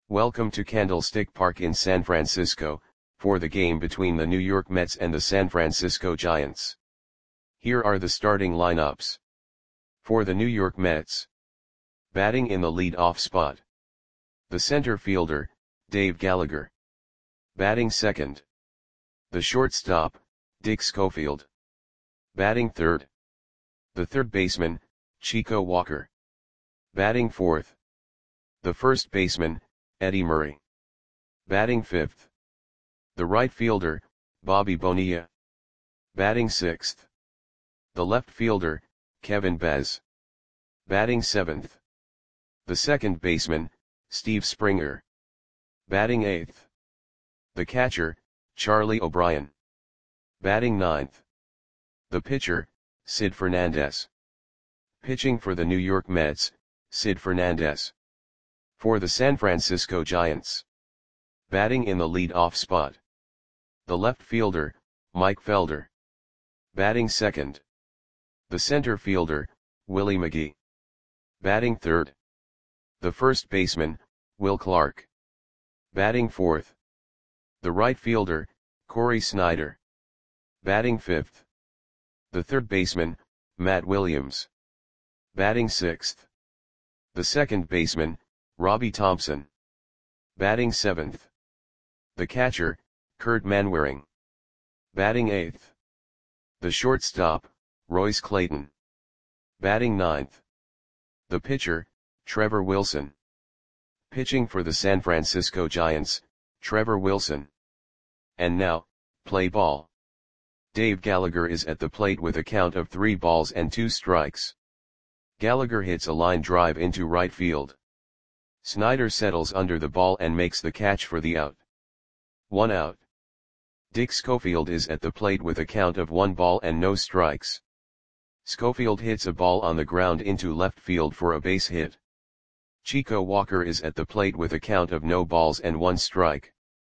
Welcome to Candlestick Park in San Francisco, for the game between the New York Mets and the San Francisco Giants. Here are the starting lineups. For the New York Mets. Batting in the lead-off spot. The center fielder, Dave Gallagher. Batting second. The shortstop, Dick Schofield. Batting third. The third baseman, Chico Walker. Batting fourth. The first baseman, Eddie Murray. Batting fifth. The right fielder, Bobby Bonilla. Batting sixth. The left fielder, Kevin Bez. Batting seventh. The second baseman, Steve Springer. Batting eighth. The catcher, Charlie O'Brien. Batting ninth. The pitcher, Sid Fernandez. Pitching for the New York Mets, Sid Fernandez. For the San Francisco Giants. Batting in the lead-off spot. The left fielder, Mike Felder. Batting second. The center fielder, Willie McGee. Batting third. The first baseman, Will Clark. Batting fourth. The right fielder, Corey Snyder. Batting fifth. The third baseman, Matt Williams. Batting sixth. The second baseman, Robbie Thompson. Batting seventh. The catcher, Kurt Manwaring. Batting eighth. The shortstop, Royce Clayton. Batting ninth. The pitcher, Trevor Wilson. Pitching for the San Francisco Giants, Trevor Wilson. And now, play ball. Dave Gallagher is at the plate with a count of 3 balls and 2 strikes. Gallagher hits a line drive into right field. Snyder settles under the ball and makes the catch for the out. 1 out. Dick Schofield is at the plate with a count of 1 ball and no strikes. Schofield hits a ball on the ground into left field for a base hit. Chico Walker is at the plate with a count of no balls and 1 strike.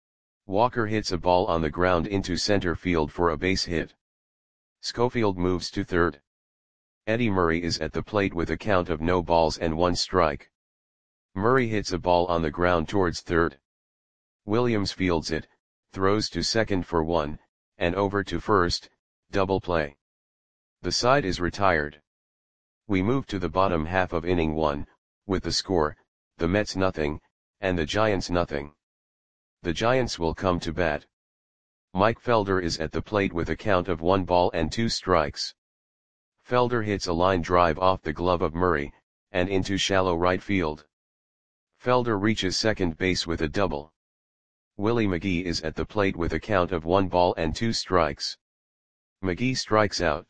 Walker hits a ball on the ground into center field for a base hit. Schofield moves to third. Eddie Murray is at the plate with a count of no balls and 1 strike. Murray hits a ball on the ground towards third. Williams fields it, throws to second for 1, and over to first, double play. The side is retired. We move to the bottom half of inning 1, with the score, the Mets nothing, and the Giants nothing. The Giants will come to bat. Mike Felder is at the plate with a count of 1 ball and 2 strikes. Felder hits a line drive off the glove of Murray, and into shallow right field. Felder reaches second base with a double. Willie McGee is at the plate with a count of 1 ball and 2 strikes. McGee strikes out.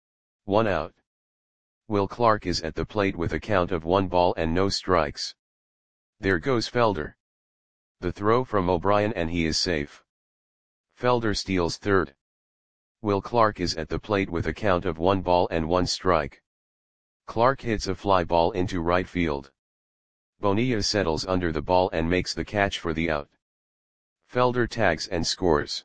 1 out. Will Clark is at the plate with a count of 1 ball and no strikes. There goes Felder. The throw from O'Brien and he is safe. Felder steals third. Will Clark is at the plate with a count of 1 ball and 1 strike. Clark hits a fly ball into right field. Bonilla settles under the ball and makes the catch for the out. Felder tags and scores.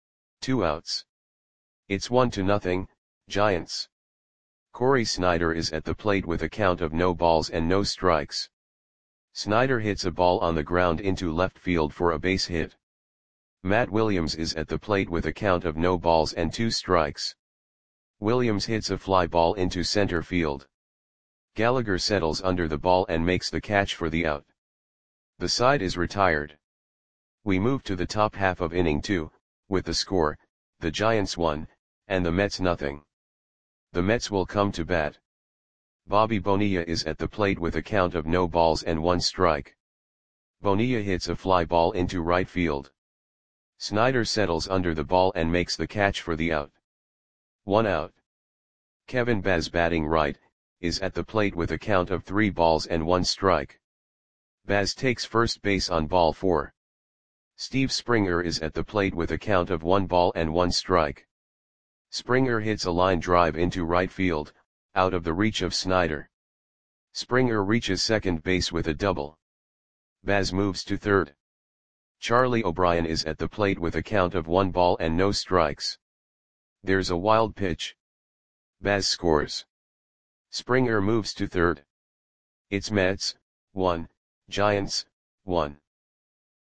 2 outs. It's 1-0, Giants. Corey Snyder is at the plate with a count of no balls and no strikes. Snyder hits a ball on the ground into left field for a base hit. Matt Williams is at the plate with a count of no balls and 2 strikes. Williams hits a fly ball into center field. Gallagher settles under the ball and makes the catch for the out. The side is retired. We move to the top half of inning 2, with the score, the Giants 1, and the Mets nothing. The Mets will come to bat. Bobby Bonilla is at the plate with a count of no balls and 1 strike. Bonilla hits a fly ball into right field. Snyder settles under the ball and makes the catch for the out. 1 out. Kevin Bez batting right, is at the plate with a count of 3 balls and 1 strike. Baz takes first base on ball 4. Steve Springer is at the plate with a count of 1 ball and 1 strike. Springer hits a line drive into right field, out of the reach of Snyder. Springer reaches second base with a double. Baz moves to third. Charlie O'Brien is at the plate with a count of 1 ball and no strikes. There's a wild pitch. Baz scores. Springer moves to third. It's Mets, 1, Giants, 1.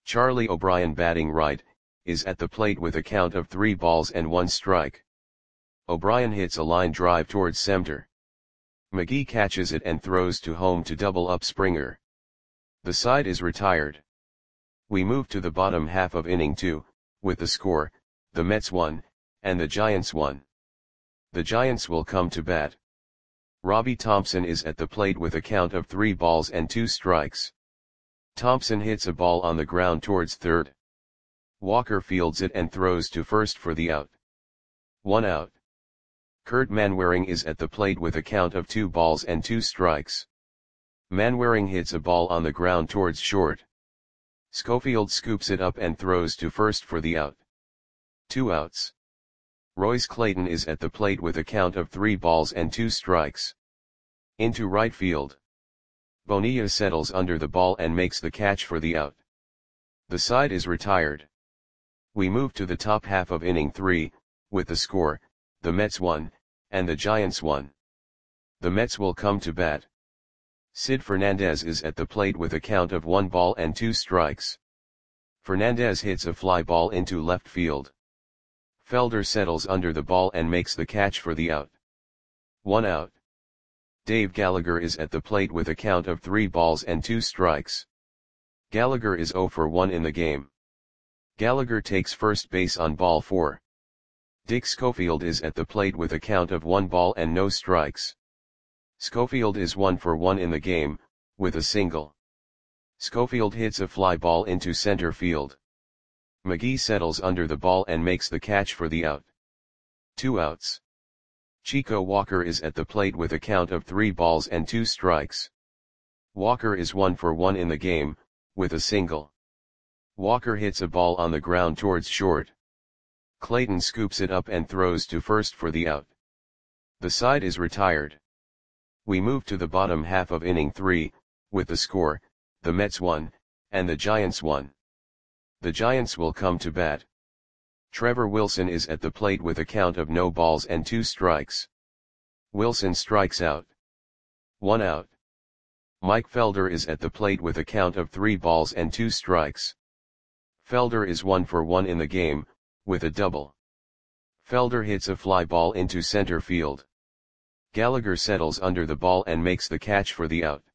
Charlie O'Brien batting right, is at the plate with a count of 3 balls and 1 strike. O'Brien hits a line drive towards center. McGee catches it and throws to home to double up Springer. The side is retired. We move to the bottom half of inning 2, with the score, the Mets won, and the Giants won. The Giants will come to bat. Robbie Thompson is at the plate with a count of 3 balls and 2 strikes. Thompson hits a ball on the ground towards third. Walker fields it and throws to first for the out. 1 out. Kurt Manwaring is at the plate with a count of 2 balls and 2 strikes. Manwaring hits a ball on the ground towards short. Schofield scoops it up and throws to first for the out. 2 outs. Royce Clayton is at the plate with a count of 3 balls and 2 strikes. Into right field. Bonilla settles under the ball and makes the catch for the out. The side is retired. We move to the top half of inning 3, with the score, the Mets won, and the Giants won. The Mets will come to bat. Sid Fernandez is at the plate with a count of 1 ball and 2 strikes. Fernandez hits a fly ball into left field. Felder settles under the ball and makes the catch for the out. 1 out. Dave Gallagher is at the plate with a count of 3 balls and 2 strikes. Gallagher is 0 for 1 in the game. Gallagher takes first base on ball 4. Dick Schofield is at the plate with a count of 1 ball and no strikes. Schofield is 1 for 1 in the game, with a single. Schofield hits a fly ball into center field. McGee settles under the ball and makes the catch for the out. 2 outs. Chico Walker is at the plate with a count of 3 balls and 2 strikes. Walker is 1 for 1 in the game, with a single. Walker hits a ball on the ground towards short. Clayton scoops it up and throws to first for the out. The side is retired. We move to the bottom half of inning 3, with the score, the Mets won, and the Giants won. The Giants will come to bat. Trevor Wilson is at the plate with a count of no balls and 2 strikes. Wilson strikes out. 1 out. Mike Felder is at the plate with a count of 3 balls and 2 strikes. Felder is 1 for 1 in the game, with a double. Felder hits a fly ball into center field. Gallagher settles under the ball and makes the catch for the out.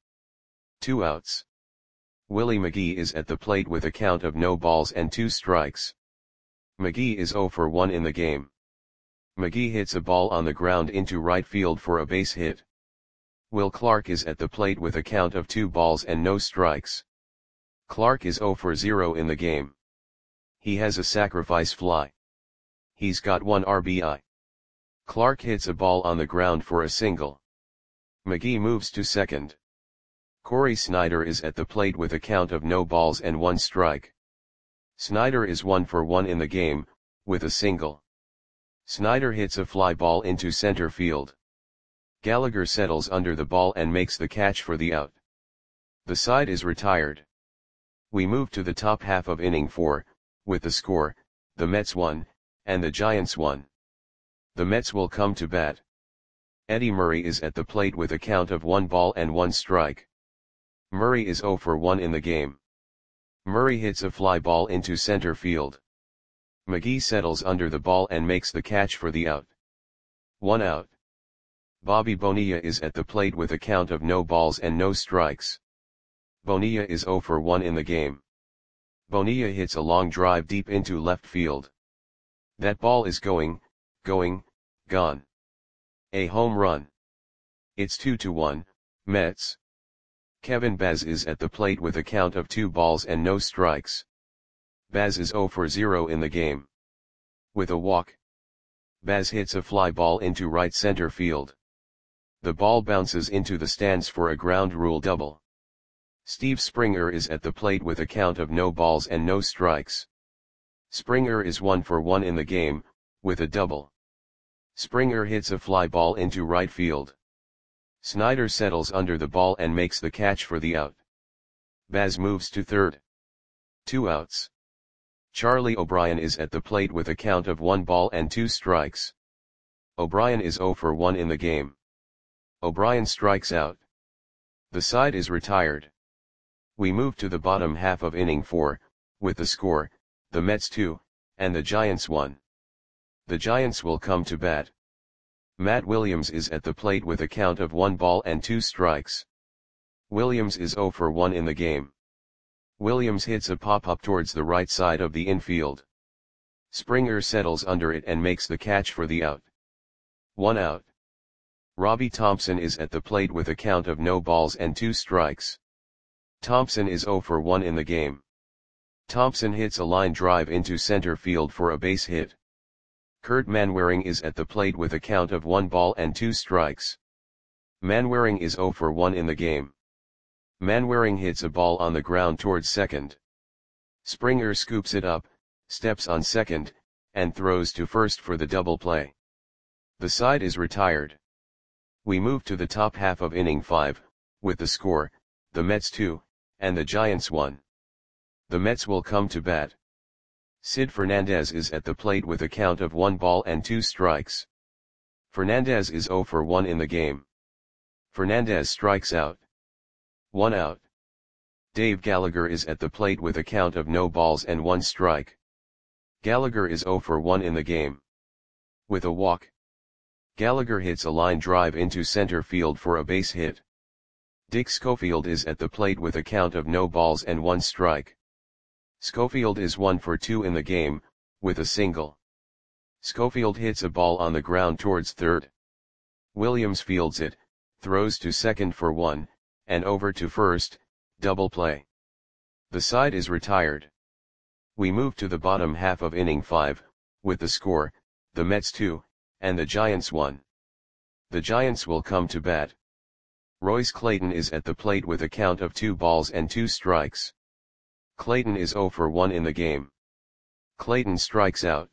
2 outs. Willie McGee is at the plate with a count of no balls and 2 strikes. McGee is 0 for 1 in the game. McGee hits a ball on the ground into right field for a base hit. Will Clark is at the plate with a count of 2 balls and no strikes. Clark is 0 for 0 in the game. He has a sacrifice fly. He's got 1 RBI. Clark hits a ball on the ground for a single. McGee moves to second. Corey Snyder is at the plate with a count of no balls and 1 strike. Snyder is 1 for 1 in the game, with a single. Snyder hits a fly ball into center field. Gallagher settles under the ball and makes the catch for the out. The side is retired. We move to the top half of inning 4, with the score, the Mets won, and the Giants won. The Mets will come to bat. Eddie Murray is at the plate with a count of 1 ball and 1 strike. Murray is 0 for 1 in the game. Murray hits a fly ball into center field. McGee settles under the ball and makes the catch for the out. 1 out. Bobby Bonilla is at the plate with a count of no balls and no strikes. Bonilla is 0 for 1 in the game. Bonilla hits a long drive deep into left field. That ball is going, gone. A home run. It's 2-1, Mets. Kevin Baz is at the plate with a count of 2 balls and no strikes. Baz is 0 for 0 in the game. With a walk. Baz hits a fly ball into right center field. The ball bounces into the stands for a ground rule double. Steve Springer is at the plate with a count of no balls and no strikes. Springer is 1 for 1 in the game, with a double. Springer hits a fly ball into right field. Snyder settles under the ball and makes the catch for the out. Baz moves to third. 2 outs. Charlie O'Brien is at the plate with a count of 1 ball and 2 strikes. O'Brien is 0 for 1 in the game. O'Brien strikes out. The side is retired. We move to the bottom half of inning 4, with the score, the Mets 2, and the Giants 1. The Giants will come to bat. Matt Williams is at the plate with a count of 1 ball and 2 strikes. Williams is 0 for 1 in the game. Williams hits a pop-up towards the right side of the infield. Springer settles under it and makes the catch for the out. 1 out. Robbie Thompson is at the plate with a count of no balls and 2 strikes. Thompson is 0 for 1 in the game. Thompson hits a line drive into center field for a base hit. Kurt Manwaring is at the plate with a count of 1 ball and 2 strikes. Manwaring is 0 for 1 in the game. Manwaring hits a ball on the ground towards second. Springer scoops it up, steps on second, and throws to first for the double play. The side is retired. We move to the top half of inning 5, with the score, the Mets 2, and the Giants 1. The Mets will come to bat. Sid Fernandez is at the plate with a count of 1 ball and 2 strikes. Fernandez is 0 for 1 in the game. Fernandez strikes out. 1 out. Dave Gallagher is at the plate with a count of no balls and 1 strike. Gallagher is 0 for 1 in the game. With a walk. Gallagher hits a line drive into center field for a base hit. Dick Schofield is at the plate with a count of no balls and 1 strike. Schofield is 1 for 2 in the game, with a single. Schofield hits a ball on the ground towards third. Williams fields it, throws to second for 1, and over to first, double play. The side is retired. We move to the bottom half of inning 5, with the score, the Mets 2, and the Giants 1. The Giants will come to bat. Royce Clayton is at the plate with a count of 2 balls and 2 strikes. Clayton is 0 for 1 in the game. Clayton strikes out.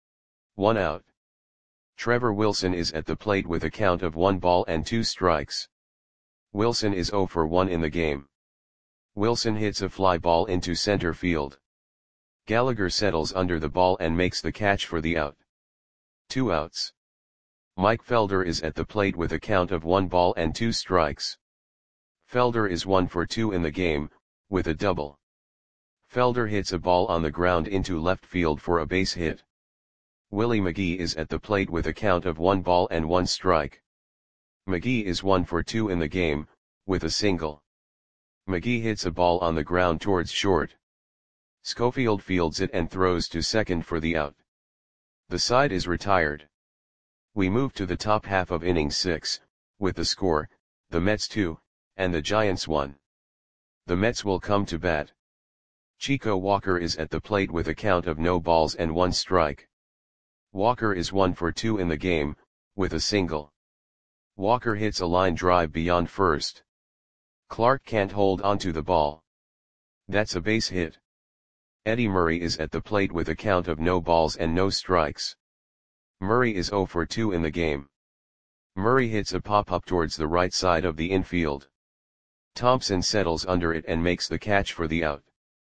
1 out. Trevor Wilson is at the plate with a count of 1 ball and 2 strikes. Wilson is 0 for 1 in the game. Wilson hits a fly ball into center field. Gallagher settles under the ball and makes the catch for the out. 2 outs. Mike Felder is at the plate with a count of 1 ball and 2 strikes. Felder is 1 for 2 in the game, with a double. Felder hits a ball on the ground into left field for a base hit. Willie McGee is at the plate with a count of 1 ball and 1 strike. McGee is 1 for 2 in the game, with a single. McGee hits a ball on the ground towards short. Schofield fields it and throws to second for the out. The side is retired. We move to the top half of inning 6, with the score, the Mets 2, and the Giants 1. The Mets will come to bat. Chico Walker is at the plate with a count of no balls and 1 strike. Walker is 1 for 2 in the game, with a single. Walker hits a line drive beyond first. Clark can't hold onto the ball. That's a base hit. Eddie Murray is at the plate with a count of no balls and no strikes. Murray is 0 for 2 in the game. Murray hits a pop-up towards the right side of the infield. Thompson settles under it and makes the catch for the out.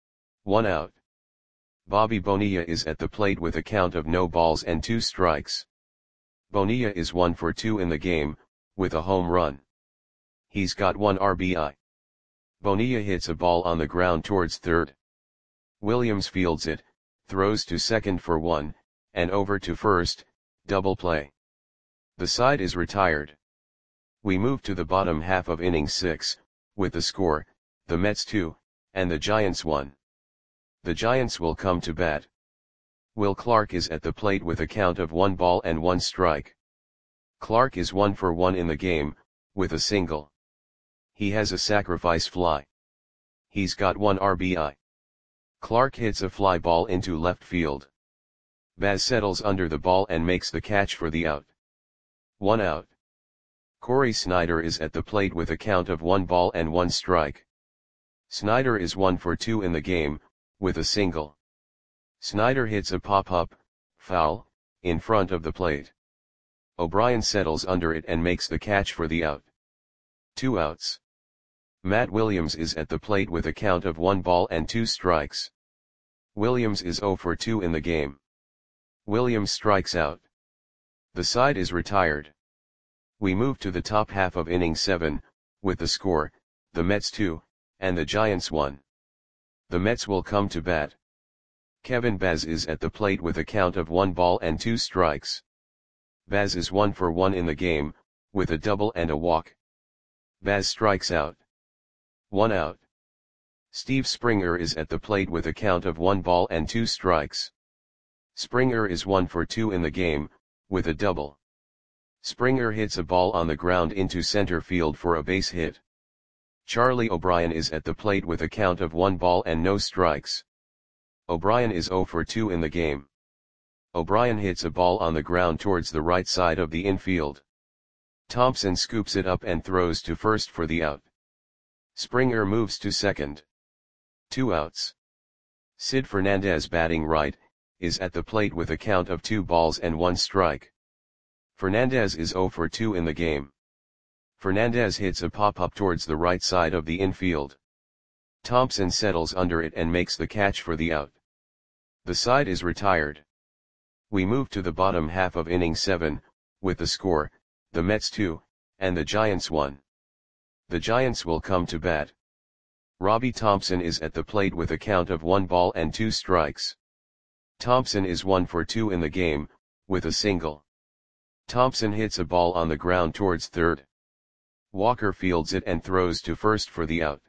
1 out. Bobby Bonilla is at the plate with a count of no balls and 2 strikes. Bonilla is 1 for 2 in the game, with a home run. He's got 1 RBI. Bonilla hits a ball on the ground towards third. Williams fields it, throws to second for 1, and over to first, double play. The side is retired. We move to the bottom half of inning 6, with the score, the Mets 2, and the Giants 1. The Giants will come to bat. Will Clark is at the plate with a count of 1 ball and 1 strike. Clark is 1 for 1 in the game, with a single. He has a sacrifice fly. He's got 1 RBI. Clark hits a fly ball into left field. Baz settles under the ball and makes the catch for the out. 1 out. Corey Snyder is at the plate with a count of 1 ball and 1 strike. Snyder is 1 for 2 in the game, with a single. Snyder hits a pop-up, foul, in front of the plate. O'Brien settles under it and makes the catch for the out. 2 outs. Matt Williams is at the plate with a count of 1 ball and 2 strikes. Williams is 0 for 2 in the game. Williams strikes out. The side is retired. We move to the top half of inning 7, with the score, the Mets 2, and the Giants 1. The Mets will come to bat. Kevin Baz is at the plate with a count of 1 ball and 2 strikes. Baz is 1 for 1 in the game, with a double and a walk. Baz strikes out. 1 out. Steve Springer is at the plate with a count of 1 ball and 2 strikes. Springer is 1 for 2 in the game, with a double. Springer hits a ball on the ground into center field for a base hit. Charlie O'Brien is at the plate with a count of 1 ball and no strikes. O'Brien is 0 for 2 in the game. O'Brien hits a ball on the ground towards the right side of the infield. Thompson scoops it up and throws to first for the out. Springer moves to second. 2 outs. Sid Fernandez, batting right, is at the plate with a count of 2 balls and 1 strike. Fernandez is 0 for 2 in the game. Fernandez hits a pop-up towards the right side of the infield. Thompson settles under it and makes the catch for the out. The side is retired. We move to the bottom half of inning 7, with the score, the Mets 2, and the Giants 1. The Giants will come to bat. Robbie Thompson is at the plate with a count of 1 ball and 2 strikes. Thompson is 1 for 2 in the game, with a single. Thompson hits a ball on the ground towards third. Walker fields it and throws to first for the out.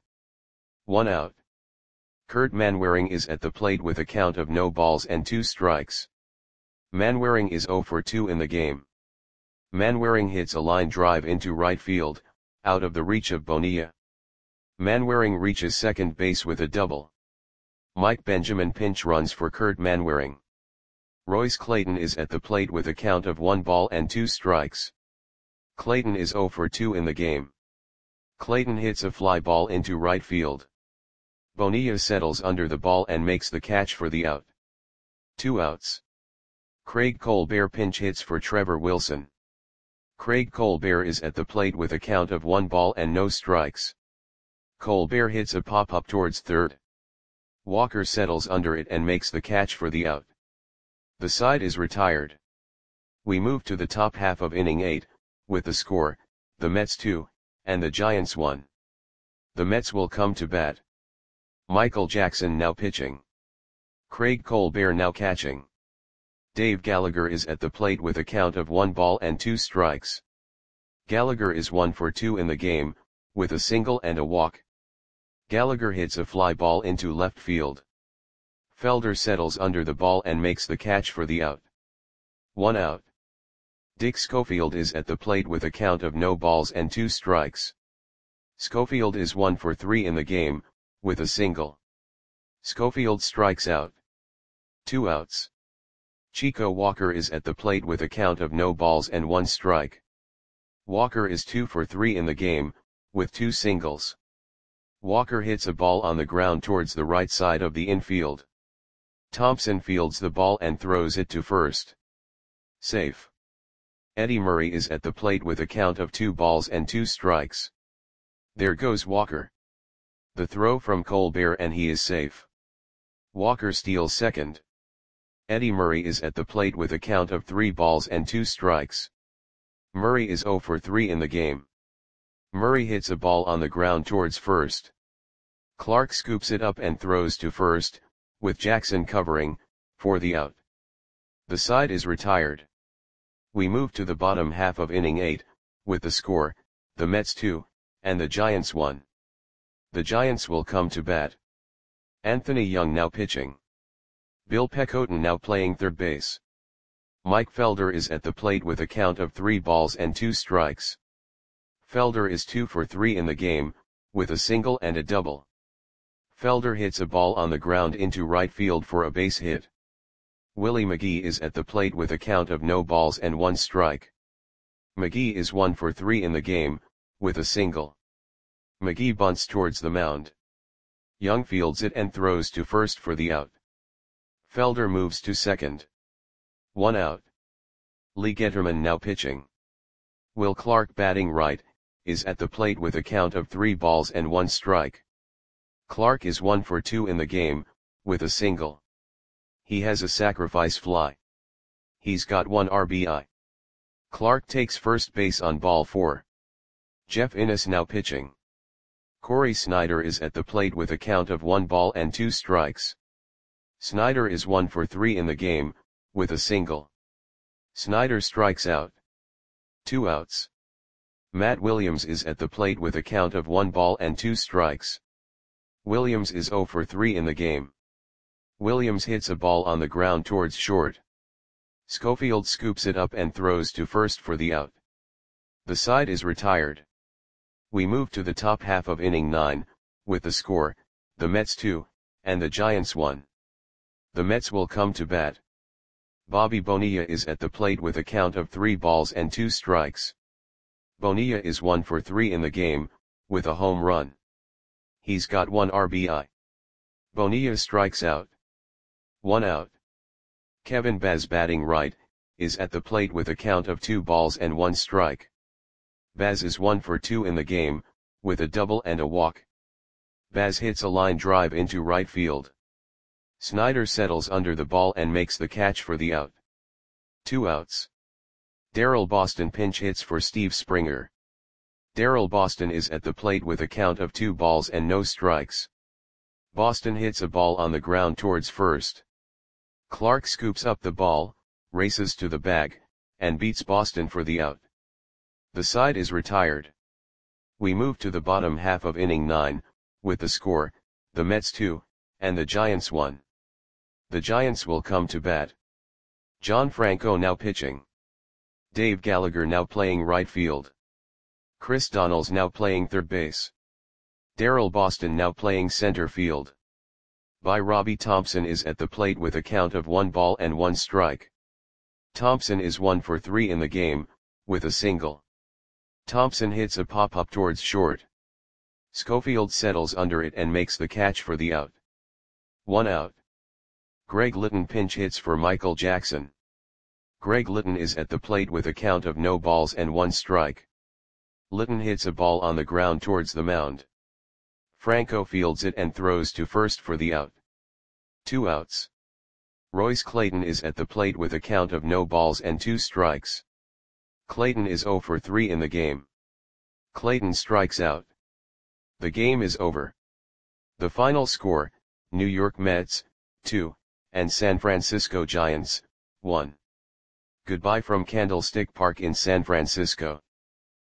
1 out. Kurt Manwaring is at the plate with a count of no balls and 2 strikes. Manwaring is 0 for 2 in the game. Manwaring hits a line drive into right field, out of the reach of Bonilla. Manwaring reaches second base with a double. Mike Benjamin pinch runs for Kurt Manwaring. Royce Clayton is at the plate with a count of 1 ball and 2 strikes. Clayton is 0 for 2 in the game. Clayton hits a fly ball into right field. Bonilla settles under the ball and makes the catch for the out. 2 outs. Craig Colbert pinch hits for Trevor Wilson. Craig Colbert is at the plate with a count of 1 ball and no strikes. Colbert hits a pop-up towards third. Walker settles under it and makes the catch for the out. The side is retired. We move to the top half of inning 8, with the score, the Mets 2, and the Giants 1. The Mets will come to bat. Michael Jackson now pitching. Craig Colbert now catching. Dave Gallagher is at the plate with a count of 1 ball and 2 strikes. Gallagher is 1 for 2 in the game, with a single and a walk. Gallagher hits a fly ball into left field. Felder settles under the ball and makes the catch for the out. 1 out. Dick Schofield is at the plate with a count of no balls and 2 strikes. Schofield is 1 for 3 in the game, with a single. Schofield strikes out. 2 outs. Chico Walker is at the plate with a count of no balls and 1 strike. Walker is 2 for 3 in the game, with 2 singles. Walker hits a ball on the ground towards the right side of the infield. Thompson fields the ball and throws it to first. Safe. Eddie Murray is at the plate with a count of 2 balls and 2 strikes. There goes Walker. The throw from Colbert and he is safe. Walker steals second. Eddie Murray is at the plate with a count of 3 balls and 2 strikes. Murray is 0 for 3 in the game. Murray hits a ball on the ground towards first. Clark scoops it up and throws to first, with Jackson covering, for the out. The side is retired. We move to the bottom half of inning 8, with the score, the Mets 2, and the Giants 1. The Giants will come to bat. Anthony Young now pitching. Bill Pecoten now playing third base. Mike Felder is at the plate with a count of 3 balls and 2 strikes. Felder is 2 for 3 in the game, with a single and a double. Felder hits a ball on the ground into right field for a base hit. Willie McGee is at the plate with a count of no balls and 1 strike. McGee is 1 for 3 in the game, with a single. McGee bunts towards the mound. Young fields it and throws to first for the out. Felder moves to second. 1 out. Lee Getterman now pitching. Will Clark, batting right, is at the plate with a count of 3 balls and 1 strike. Clark is 1 for 2 in the game, with a single. He has a sacrifice fly. He's got 1 RBI. Clark takes first base on ball 4. Jeff Innes now pitching. Corey Snyder is at the plate with a count of 1 ball and 2 strikes. Snyder is 1 for 3 in the game, with a single. Snyder strikes out. 2 outs. Matt Williams is at the plate with a count of 1 ball and 2 strikes. Williams is 0 for 3 in the game. Williams hits a ball on the ground towards short. Schofield scoops it up and throws to first for the out. The side is retired. We move to the top half of inning 9, with the score, the Mets 2, and the Giants 1. The Mets will come to bat. Bobby Bonilla is at the plate with a count of 3 balls and 2 strikes. Bonilla is 1 for 3 in the game, with a home run. He's got 1 RBI. Bonilla strikes out. 1 out. Kevin Baz, batting right, is at the plate with a count of 2 balls and 1 strike. Baz is 1 for 2 in the game, with a double and a walk. Baz hits a line drive into right field. Snyder settles under the ball and makes the catch for the out. 2 outs. Darryl Boston pinch hits for Steve Springer. Darryl Boston is at the plate with a count of 2 balls and no strikes. Boston hits a ball on the ground towards first. Clark scoops up the ball, races to the bag, and beats Boston for the out. The side is retired. We move to the bottom half of inning 9, with the score, the Mets 2, and the Giants 1. The Giants will come to bat. John Franco now pitching. Dave Gallagher now playing right field. Chris Donnells now playing third base. Darryl Boston now playing center field. Robbie Thompson is at the plate with a count of 1 ball and 1 strike. Thompson is 1 for 3 in the game, with a single. Thompson hits a pop-up towards short. Schofield settles under it and makes the catch for the out. 1 out. Greg Litton pinch hits for Michael Jackson. Greg Litton is at the plate with a count of no balls and 1 strike. Litton hits a ball on the ground towards the mound. Franco fields it and throws to first for the out. 2 outs. Royce Clayton is at the plate with a count of no balls and 2 strikes. Clayton is 0 for 3 in the game. Clayton strikes out. The game is over. The final score, New York Mets, 2, and San Francisco Giants, 1. Goodbye from Candlestick Park in San Francisco.